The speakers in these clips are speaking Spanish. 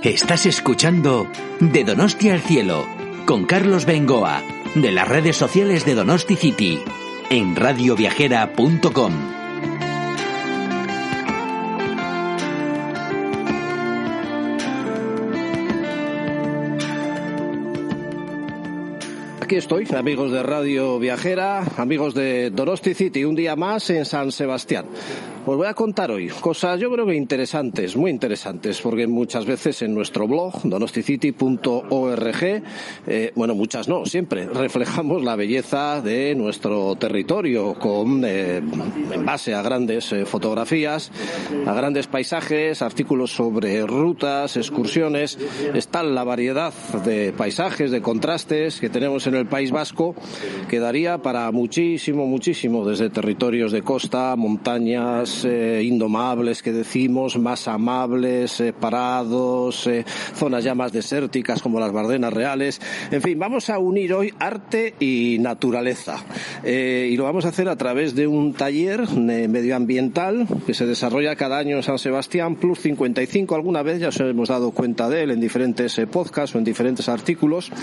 Estás escuchando De Donostia al Cielo, con Carlos Bengoa, de las redes sociales de Donosti City, en radioviajera.com. Aquí estoy, amigos de Radio Viajera, amigos de Donosti City, un día más en San Sebastián. Os voy a contar hoy cosas, yo creo que interesantes, muy interesantes, porque muchas veces en nuestro blog, donosticity.org, bueno, muchas no, siempre reflejamos la belleza de nuestro territorio en base a grandes fotografías, a grandes paisajes, artículos sobre rutas, excursiones. Está la variedad de paisajes, de contrastes que tenemos en el País Vasco, que daría para muchísimo, desde territorios de costa, montañas, indomables que decimos, más amables, parados, zonas ya más desérticas como las Bardenas Reales. En fin, vamos a unir hoy arte y naturaleza, y lo vamos a hacer a través de un taller medioambiental que se desarrolla cada año en San Sebastián, Plus 55. Alguna vez ya os hemos dado cuenta de él en diferentes podcasts o en diferentes artículos,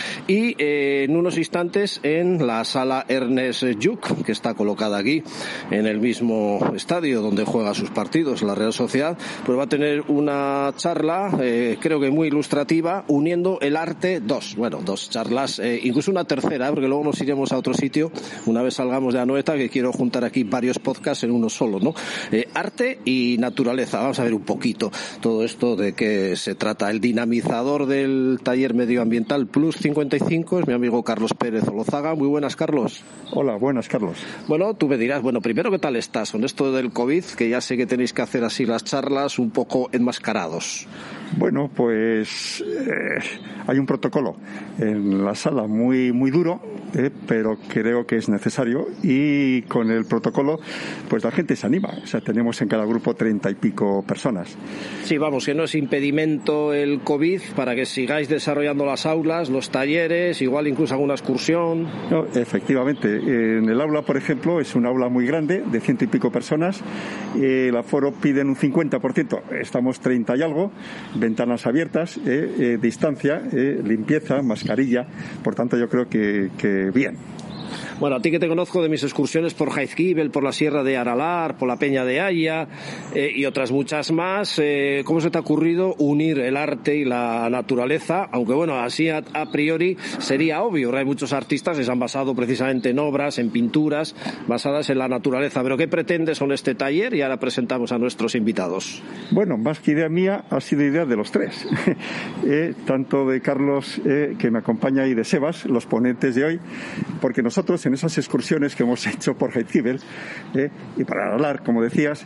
y en unos instantes en la sala Ernest Lluch, que está colocada aquí en el mismo estadio donde juega sus partidos la Real Sociedad, pues va a tener una charla, creo que muy ilustrativa, uniendo el arte, dos charlas, incluso una tercera, porque luego nos iremos a otro sitio una vez salgamos de Anoeta, que quiero juntar aquí varios podcasts en uno solo, ¿no? Arte y naturaleza. Vamos a ver un poquito todo esto de qué se trata. El dinamizador del taller medioambiental Plus 55 es mi amigo Carlos Pérez Olozaga. Muy buenas, Carlos. Hola, buenas, Carlos. Bueno, tú me dirás, primero, ¿qué tal estás con esto del COVID? Que ya sé que tenéis que hacer así las charlas un poco enmascarados. Bueno, pues hay un protocolo en la sala muy duro, pero creo que es necesario, y con el protocolo pues la gente se anima. O sea, tenemos en cada grupo 30 y pico personas. Sí, vamos, que no es impedimento el COVID para que sigáis desarrollando las aulas, los talleres, igual incluso alguna excursión. No, efectivamente, en el aula, por ejemplo, es un aula muy grande, de 100 y pico personas. El aforo piden un 50%, estamos 30 y algo. Ventanas abiertas, distancia, limpieza, mascarilla. Por tanto, yo creo que bien. Bueno, a ti que te conozco de mis excursiones por Jaizkibel, por la Sierra de Aralar, por la Peña de Haya y otras muchas más, ¿cómo se te ha ocurrido unir el arte y la naturaleza? Aunque bueno, así a priori sería obvio. Hay muchos artistas que se han basado precisamente en obras, en pinturas basadas en la naturaleza. ¿Pero qué pretendes con este taller? Y ahora presentamos a nuestros invitados. Bueno, más que idea mía, ha sido idea de los tres. Tanto de Carlos, que me acompaña, y de Sebas, los ponentes de hoy, porque nosotros en esas excursiones que hemos hecho por Jaizkibel y para Aralar, como decías,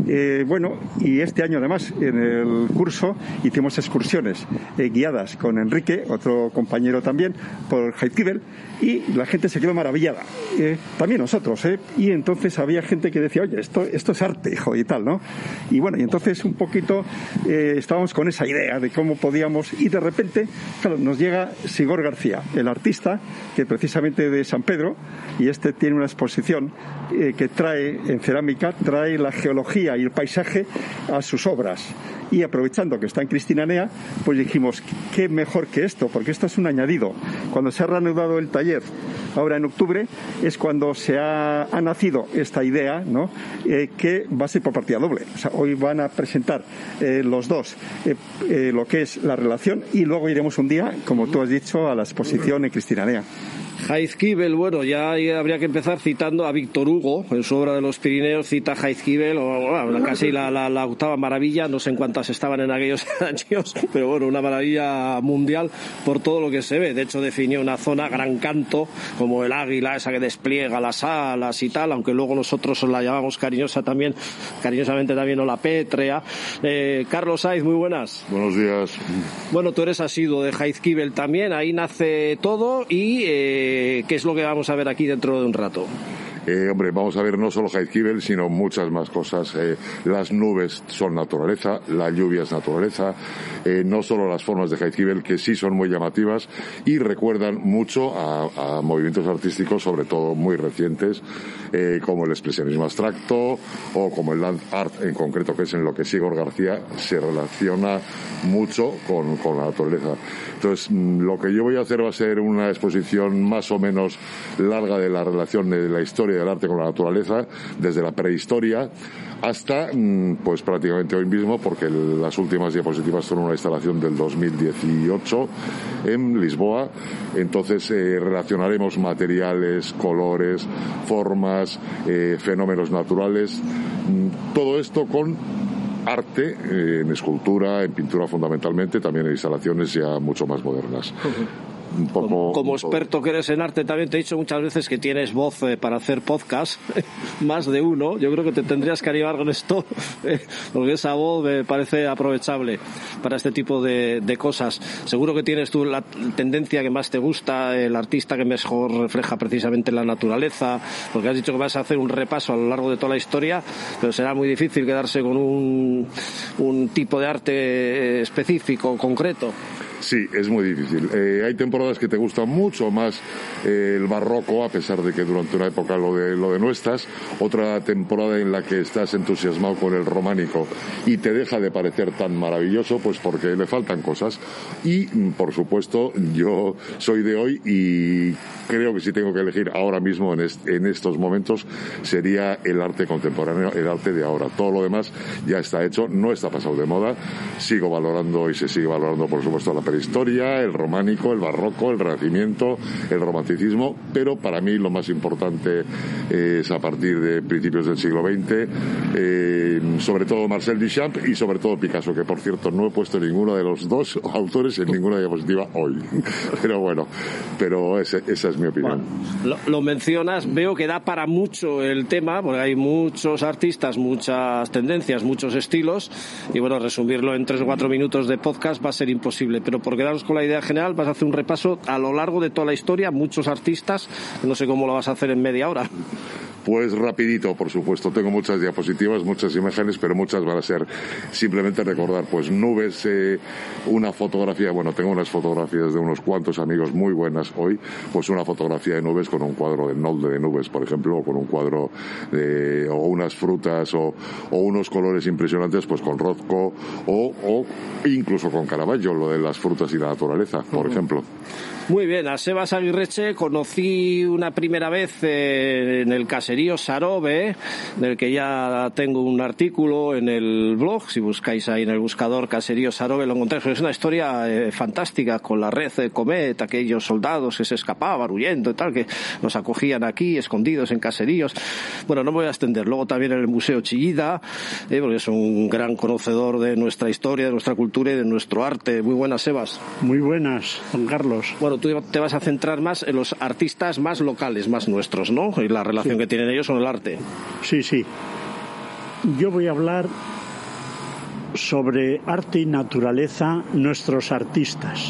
y este año además en el curso hicimos excursiones guiadas con Enrique, otro compañero también, por Jaizkibel, y la gente se quedó maravillada, también nosotros, y entonces había gente que decía, oye, esto es arte, hijo, y tal, ¿no? Y bueno, y entonces un poquito estábamos con esa idea de cómo podíamos, y de repente, claro, nos llega Sigor García, el artista, que precisamente de San Pedro, y tiene una exposición que trae en cerámica, trae la geología y el paisaje a sus obras. Y aprovechando que está en Cristinanea, pues dijimos, qué mejor que esto, porque esto es un añadido. Cuando se ha reanudado el taller, ahora en octubre, es cuando se ha nacido esta idea, ¿no? Que va a ser por partida doble. O sea, hoy van a presentar los dos lo que es la relación, y luego iremos un día, como tú has dicho, a la exposición en Cristinanea. Jaizkibel, bueno, ya habría que empezar citando a Víctor Hugo, en su obra de los Pirineos cita Jaizkibel, casi la octava maravilla, no sé en cuántas estaban en aquellos años, pero bueno, una maravilla mundial por todo lo que se ve. De hecho, definió una zona, Gran Canto, como el águila, esa que despliega las alas y tal, aunque luego nosotros la llamamos cariñosamente también, o la pétrea. Carlos Saiz, muy buenas. Buenos días. Bueno, tú eres asiduo de Jaizkibel también, ahí nace todo, y ¿qué es lo que vamos a ver aquí dentro de un rato? Hombre, vamos a ver no solo Jaizkibel, sino muchas más cosas. Las nubes son naturaleza, la lluvia es naturaleza, no solo las formas de Jaizkibel, que sí son muy llamativas y recuerdan mucho a movimientos artísticos, sobre todo muy recientes, como el expresionismo abstracto o como el land art en concreto, que es en lo que Sigor García se relaciona mucho con la naturaleza. Entonces, lo que yo voy a hacer va a ser una exposición más o menos larga de la relación de la historia del arte con la naturaleza, desde la prehistoria hasta pues prácticamente hoy mismo, porque las últimas diapositivas son una instalación del 2018 en Lisboa. Entonces relacionaremos materiales, colores, formas, fenómenos naturales, todo esto con arte, en escultura, en pintura fundamentalmente, también en instalaciones ya mucho más modernas. Un poco, como experto que eres en arte, también te he dicho muchas veces que tienes voz para hacer podcast, más de uno. Yo creo que te tendrías que animar con esto, porque esa voz me parece aprovechable para este tipo de cosas. Seguro que tienes tú la tendencia que más te gusta, el artista que mejor refleja precisamente la naturaleza, porque has dicho que vas a hacer un repaso a lo largo de toda la historia, pero será muy difícil quedarse con un tipo de arte específico, concreto. Sí, es muy difícil. Hay temporadas que te gustan mucho más el barroco, a pesar de que durante una época lo de no estás. Otra temporada en la que estás entusiasmado con el románico y te deja de parecer tan maravilloso, pues porque le faltan cosas. Y, por supuesto, yo soy de hoy y creo que si tengo que elegir ahora mismo, en estos momentos, sería el arte contemporáneo, el arte de ahora. Todo lo demás ya está hecho, no está pasado de moda. Sigo valorando y se sigue valorando, por supuesto, la prehistoria, el románico, el barroco, el renacimiento, el romanticismo, pero para mí lo más importante es a partir de principios del siglo XX, sobre todo Marcel Duchamp y sobre todo Picasso, que por cierto no he puesto ninguno de los dos autores en ninguna diapositiva hoy. Pero bueno, esa es mi opinión. Bueno, lo mencionas, veo que da para mucho el tema, porque hay muchos artistas, muchas tendencias, muchos estilos, y bueno, resumirlo en 3 o 4 minutos de podcast va a ser imposible, pero por quedaros con la idea general, vas a hacer un repaso a lo largo de toda la historia, muchos artistas, no sé cómo lo vas a hacer en media hora. Pues rapidito, por supuesto. Tengo muchas diapositivas, muchas imágenes, pero muchas van a ser simplemente recordar, pues nubes, una fotografía, bueno, tengo unas fotografías de unos cuantos amigos muy buenas hoy, pues una fotografía de nubes con un cuadro de Nolde de nubes, por ejemplo, o con un cuadro o unas frutas o unos colores impresionantes, pues con Rothko o incluso con Caravaggio, lo de las frutas y la naturaleza, por ejemplo. Muy bien, a Sebas Aguirreche conocí una primera vez en el caserío Sarobe, del que ya tengo un artículo en el blog. Si buscáis ahí en el buscador caserío Sarobe lo encontráis. Es una historia fantástica, con la red de Comet, aquellos soldados que se escapaban huyendo y tal, que nos acogían aquí escondidos en caseríos. Bueno, no me voy a extender. Luego también en el Museo Chillida, porque es un gran conocedor de nuestra historia, de nuestra cultura y de nuestro arte. Muy buenas, Sebas. Muy buenas, don Carlos. Bueno, tú te vas a centrar más en los artistas más locales, más nuestros, ¿no? Y la relación que tienen ellos con el arte. Sí. Yo voy a hablar sobre arte y naturaleza, nuestros artistas.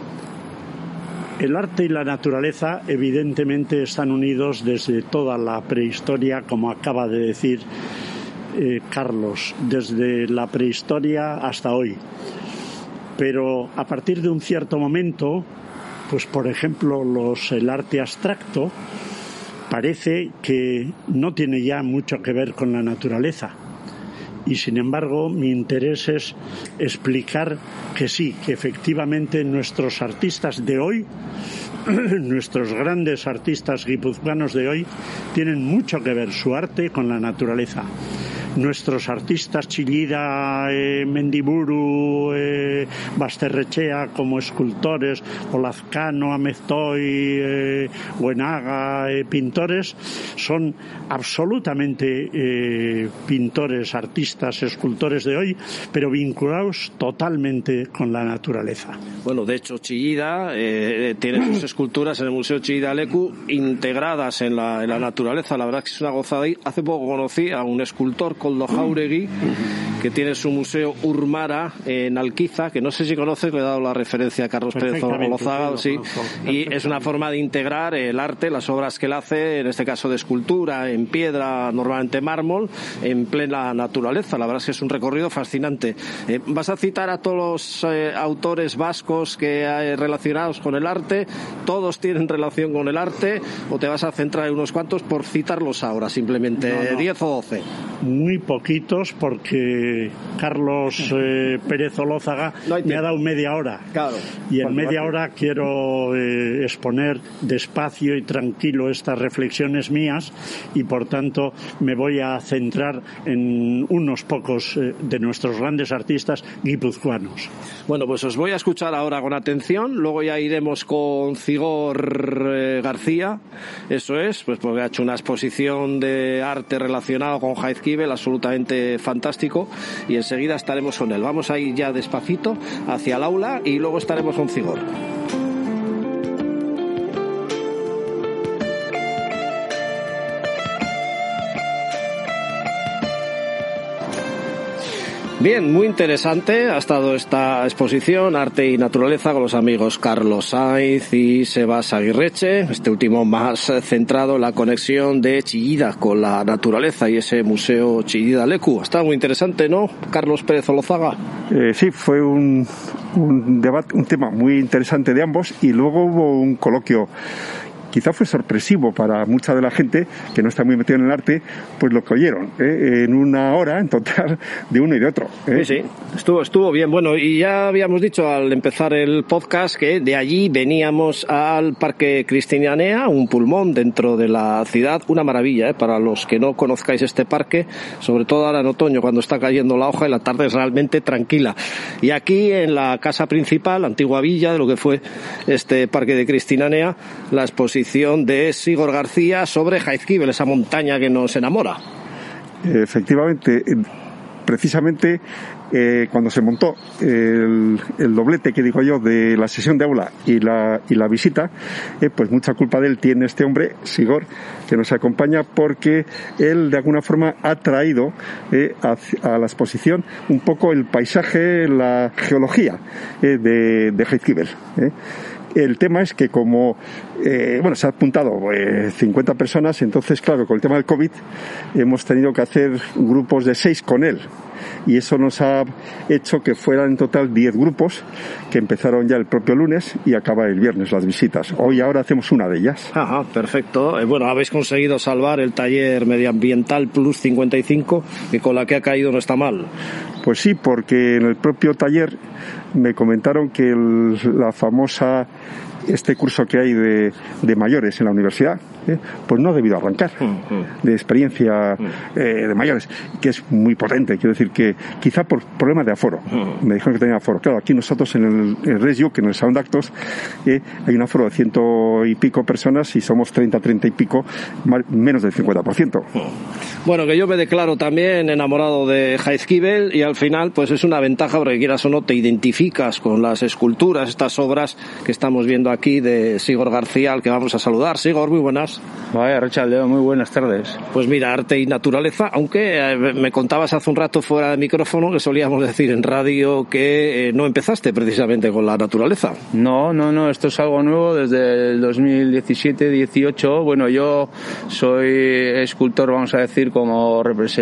El arte y la naturaleza evidentemente están unidos desde toda la prehistoria, como acaba de decir Carlos, desde la prehistoria hasta hoy. Pero a partir de un cierto momento, pues por ejemplo el arte abstracto parece que no tiene ya mucho que ver con la naturaleza. Y sin embargo mi interés es explicar que sí, que efectivamente nuestros artistas de hoy, nuestros grandes artistas guipuzcoanos de hoy, tienen mucho que ver su arte con la naturaleza. Nuestros artistas Chillida, Mendiburu, Basterrechea como escultores, o Lazcano, Ameztoy, Buenaga, pintores, son absolutamente pintores, artistas, escultores de hoy, pero vinculados totalmente con la naturaleza. Bueno, de hecho Chillida tiene sus esculturas en el Museo Chillida Leku integradas en la naturaleza. La verdad que es una gozada. Hace poco conocí a un escultor, Koldo Jauregui, que tiene su museo Urmara en Alquiza, que no sé si conoces, le he dado la referencia a Carlos Pérez Olozaga, sí, y es una forma de integrar el arte, las obras que él hace, en este caso de escultura, en piedra, normalmente mármol, en plena naturaleza. La verdad es que es un recorrido fascinante. ¿Vas a citar a todos los autores vascos que hay relacionados con el arte? ¿Todos tienen relación con el arte? ¿O te vas a centrar en unos cuantos por citarlos ahora, simplemente? No. 10 o 12. Muy poquitos, porque Carlos Pérez Olózaga me ha dado media hora. Claro. Y en media hora quiero exponer despacio y tranquilo estas reflexiones mías, y por tanto me voy a centrar en unos pocos de nuestros grandes artistas guipuzcoanos. Bueno, pues os voy a escuchar ahora con atención, luego ya iremos con Zigor García, eso es, pues porque ha hecho una exposición de arte relacionado con Jaizkibel absolutamente fantástico, y enseguida estaremos con él. Vamos a ir ya despacito hacia el aula y luego estaremos con Zigor. Bien, muy interesante ha estado esta exposición Arte y Naturaleza con los amigos Carlos Sainz y Sebas Aguirreche, este último más centrado en la conexión de Chillida con la naturaleza y ese museo Chillida Leku. Está muy interesante, ¿no, Carlos Pérez Olozaga? Sí, fue un debate, un tema muy interesante de ambos, y luego hubo un coloquio. Quizá fue sorpresivo para mucha de la gente que no está muy metida en el arte, pues lo que oyeron, en una hora en total de uno y de otro. Sí, estuvo bien. Bueno, y ya habíamos dicho al empezar el podcast que de allí veníamos al Parque Cristianea, un pulmón dentro de la ciudad, una maravilla, para los que no conozcáis este parque, sobre todo ahora en otoño cuando está cayendo la hoja y la tarde es realmente tranquila. Y aquí en la casa principal, la antigua villa de lo que fue este Parque de Cristianea, la exposición de Zigor García sobre Jaizkibel, esa montaña que nos enamora. Efectivamente, precisamente cuando se montó el doblete que digo yo de la sesión de aula y la visita, pues mucha culpa de él tiene este hombre, Zigor, que nos acompaña, porque él de alguna forma ha traído a la exposición un poco el paisaje, la geología de Jaizkibel. El tema es que como se ha apuntado 50 personas, entonces claro, con el tema del COVID hemos tenido que hacer grupos de 6 con él, y eso nos ha hecho que fueran en total 10 grupos que empezaron ya el propio lunes y acaba el viernes las visitas. Hoy ahora hacemos una de ellas. Ajá, perfecto. Bueno, habéis conseguido salvar el taller medioambiental Plus 55, que con la que ha caído no está mal. Pues sí, porque en el propio taller me comentaron que la famosa curso que hay de mayores en la universidad, pues no ha debido arrancar, de experiencia de mayores, que es muy potente. Quiero decir que quizá por problemas de aforo, me dijeron que tenía aforo. Claro, aquí nosotros en el Resio, que en el Salón de Actos, hay un aforo de 100 y pico personas y somos 30 y pico, menos del 50%. Bueno, que yo me declaro también enamorado de Jaizkibel, y al final pues es una ventaja, porque quieras o no te identificas con las esculturas, estas obras que estamos viendo aquí de Zigor García, al que vamos a saludar. Zigor, muy buenas. Vaya, Rachaldeo, muy buenas tardes. Pues mira, arte y naturaleza, aunque me contabas hace un rato fuera de micrófono que solíamos decir en radio que no empezaste precisamente con la naturaleza. No, esto es algo nuevo desde el 2017-18. Bueno, yo soy escultor, vamos a decir, como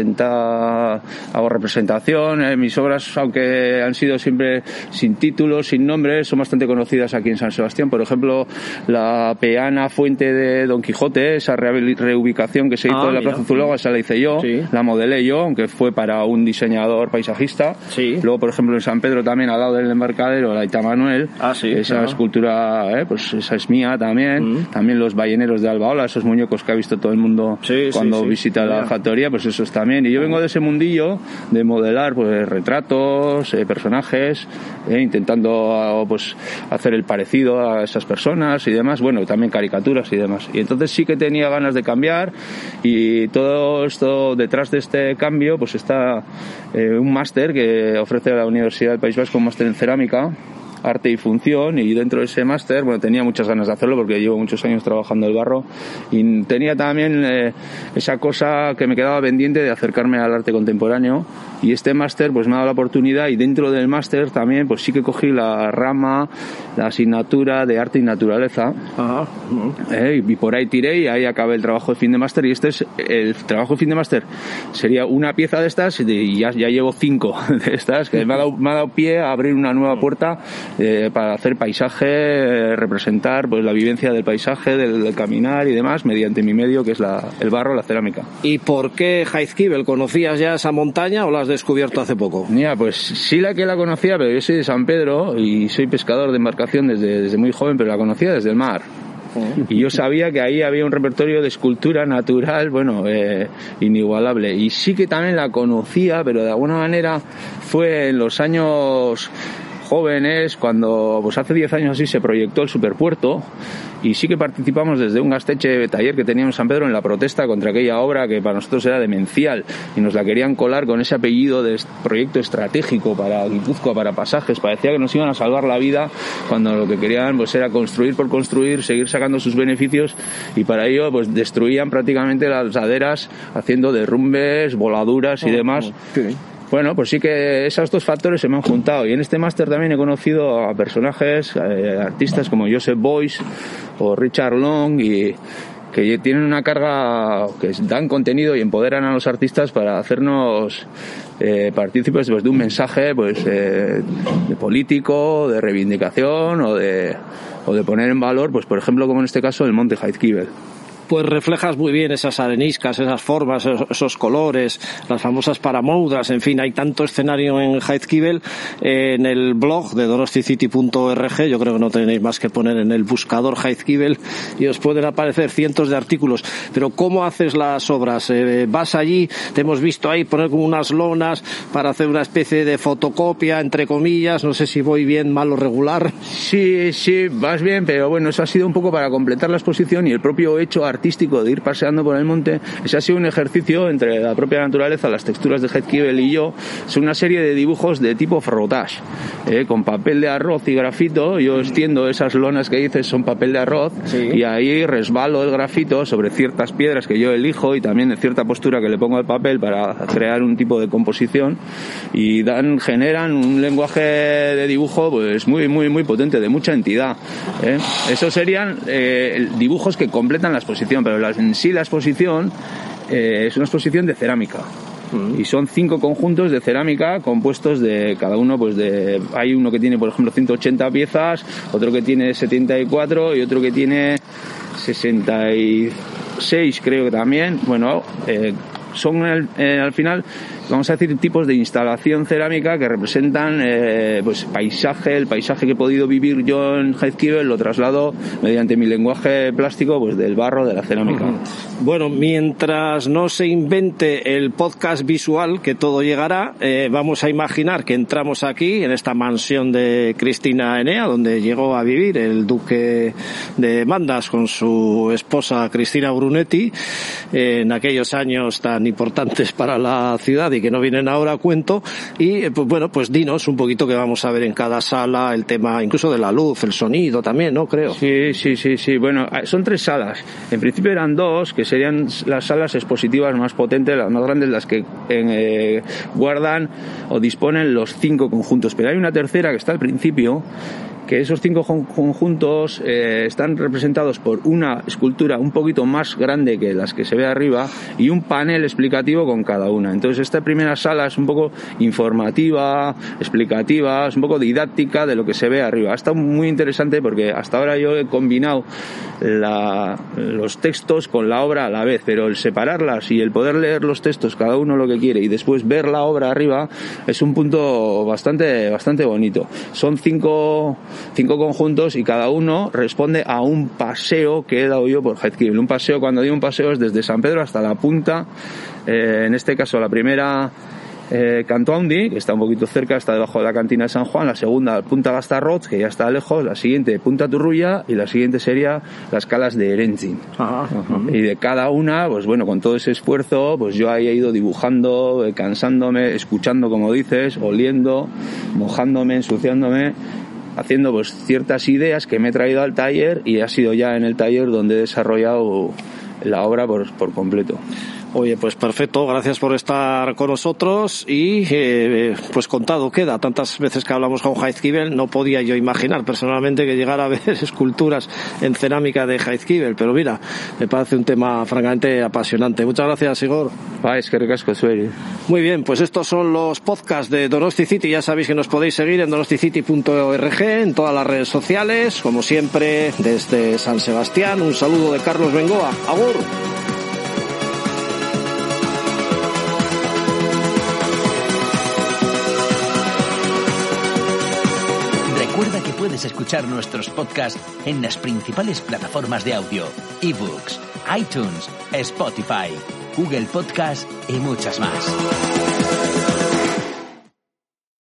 hago representación. Mis obras, aunque han sido siempre sin títulos, sin nombres, son bastante conocidas aquí en San Sebastián. Por ejemplo, la peana fuente de Don Quijote, esa reubicación que se hizo en la Plaza Zuloaga, esa la hice yo, sí. La modelé yo, aunque fue para un diseñador paisajista. Sí. Luego, por ejemplo, en San Pedro también, al lado del embarcadero, la Ita Manuel, esa escultura, pues esa es mía también. También los balleneros de Albaola, esos muñecos que ha visto todo el mundo cuando visita la factoría, pues esos también. Y yo vengo de ese mundillo de modelar pues retratos, personajes, intentando pues hacer el parecido a esas personas y demás, bueno, también caricaturas y demás. Y entonces sí que tenía ganas de cambiar, y todo esto, detrás de este cambio, pues está un máster que ofrece la Universidad del País Vasco, un máster en cerámica, arte y función, y dentro de ese máster, bueno, tenía muchas ganas de hacerlo porque llevo muchos años trabajando el barro y tenía también esa cosa que me quedaba pendiente de acercarme al arte contemporáneo, y este máster pues me ha dado la oportunidad, y dentro del máster también pues sí que cogí la rama, la asignatura de arte y naturaleza. Ajá. Y por ahí tiré y ahí acabé el trabajo de fin de máster, y este es el trabajo de fin de máster, sería una pieza de estas y ya llevo 5 de estas que me ha dado pie a abrir una nueva puerta para hacer paisaje, representar pues la vivencia del paisaje, del caminar y demás mediante mi medio, que es el barro, la cerámica. ¿Y por qué Jaizkibel? ¿Conocías ya esa montaña o la has descubierto hace poco? Mira, pues sí la conocía, pero yo soy de San Pedro y soy pescador de embarcación desde muy joven, pero la conocía desde el mar. Y yo sabía que ahí había un repertorio de escultura natural, bueno, inigualable. Y sí que también la conocía, pero de alguna manera fue en los años jóvenes, cuando pues hace 10 años así se proyectó el superpuerto, y sí que participamos desde un gasteche taller que teníamos en San Pedro en la protesta contra aquella obra que para nosotros era demencial, y nos la querían colar con ese apellido de proyecto estratégico para Guipúzcoa, para pasajes. Parecía que nos iban a salvar la vida, cuando lo que querían pues era construir por construir, seguir sacando sus beneficios, y para ello pues destruían prácticamente las laderas haciendo derrumbes, voladuras y demás. Sí. Bueno, pues sí que esos dos factores se me han juntado, y en este máster también he conocido a personajes, artistas como Joseph Beuys o Richard Long, y que tienen una carga, que dan contenido y empoderan a los artistas para hacernos partícipes pues, de un mensaje pues de político, de reivindicación o de poner en valor, pues por ejemplo, como en este caso, el monte Jaizkibel. Pues reflejas muy bien esas areniscas, esas formas, esos colores, las famosas paramoudras, en fin, hay tanto escenario en Jaizkibel. En el blog de donosticity.org, yo creo que no tenéis más que poner en el buscador Jaizkibel y os pueden aparecer cientos de artículos. Pero ¿cómo haces las obras? ¿Vas allí? Te hemos visto ahí poner como unas lonas para hacer una especie de fotocopia, entre comillas, no sé si voy bien, mal o regular. Sí, vas bien, pero bueno, eso ha sido un poco para completar la exposición, y el propio hecho artístico de ir paseando por el monte, ese ha sido un ejercicio entre la propia naturaleza, las texturas de Jaizkibel y yo. Es una serie de dibujos de tipo frottage, con papel de arroz y grafito. Yo extiendo esas lonas que dices, son papel de arroz, sí, y ahí resbalo el grafito sobre ciertas piedras que yo elijo, y también de cierta postura que le pongo al papel para crear un tipo de composición, y generan un lenguaje de dibujo pues muy muy muy potente, de mucha entidad. Esos serían dibujos que completan la exposición, pero en sí la exposición es una exposición de cerámica, y son 5 conjuntos de cerámica compuestos de cada uno, pues hay uno que tiene por ejemplo 180 piezas, otro que tiene 74 y otro que tiene 66 creo que también. Bueno, son al final, vamos a decir, tipos de instalación cerámica que representan pues paisaje, el paisaje que he podido vivir yo en Jaizkibel, lo traslado mediante mi lenguaje plástico pues del barro, de la cerámica. Bueno, mientras no se invente el podcast visual, que todo llegará, vamos a imaginar que entramos aquí en esta mansión de Cristina Enea, donde llegó a vivir el duque de Mandas con su esposa Cristina Brunetti en aquellos años tan importantes para la ciudad y que no vienen ahora a cuento. Y pues bueno, pues dinos un poquito qué vamos a ver en cada sala, el tema incluso de la luz, el sonido también, ¿no? Creo. Sí. Bueno, son 3 salas. En principio eran 2, que serían las salas expositivas más potentes, las más grandes, las que guardan o disponen los 5 conjuntos. Pero hay una tercera que está al principio, que esos 5 conjuntos están representados por una escultura un poquito más grande que las que se ve arriba y un panel explicativo con cada una. Entonces esta primera sala es un poco informativa, explicativa, es un poco didáctica de lo que se ve arriba. Ha estado muy interesante porque hasta ahora yo he combinado los textos con la obra a la vez, pero el separarlas y el poder leer los textos cada uno lo que quiere y después ver la obra arriba es un punto bastante bonito. Son 5 conjuntos y cada uno responde a un paseo que he dado yo por Jaizkibel. Un paseo, cuando digo un paseo, es desde San Pedro hasta la punta. En este caso la primera, Canto Handi, que está un poquito cerca, está debajo de la cantina de San Juan. La segunda, Punta Gastarrot, que ya está lejos. La siguiente, Punta Turrulla, y la siguiente sería las Calas de Erentzin. Y de cada una, pues bueno, con todo ese esfuerzo, pues yo ahí he ido dibujando, cansándome, escuchando como dices, oliendo, mojándome, ensuciándome. haciendo pues ciertas ideas que me he traído al taller, y ha sido ya en el taller donde he desarrollado la obra por completo. Oye, pues perfecto, gracias por estar con nosotros y pues contado queda. Tantas veces que hablamos con Jaizkibel, no podía yo imaginar personalmente que llegara a ver esculturas en cerámica de Jaizkibel, pero mira, me parece un tema francamente apasionante. Muchas gracias, Igor. Es que ricasco, Sueri. Muy bien, pues estos son los podcasts de Donosti City. Ya sabéis que nos podéis seguir en donosticity.org, en todas las redes sociales, como siempre, desde San Sebastián. Un saludo de Carlos Bengoa. ¡Agur! Recuerda que puedes escuchar nuestros podcasts en las principales plataformas de audio, eBooks, iTunes, Spotify, Google Podcast y muchas más.